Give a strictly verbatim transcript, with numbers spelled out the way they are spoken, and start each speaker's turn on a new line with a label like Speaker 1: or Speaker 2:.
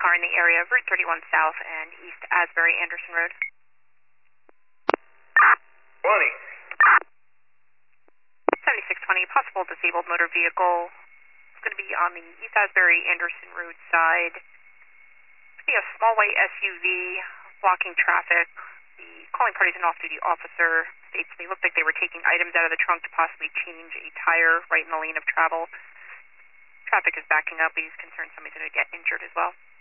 Speaker 1: car in the area of Route thirty-one South and East Asbury Anderson Road.
Speaker 2: twenty.
Speaker 1: seventy-six twenty, possible disabled motor vehicle. It's going to be on the East Asbury Anderson Road side. It's going to be a small white S U V blocking traffic. The calling party is an off-duty officer. States they looked like they were taking items out of the trunk to possibly change a tire right in the lane of travel. Traffic is backing up. He's concerned somebody's going to get injured as well.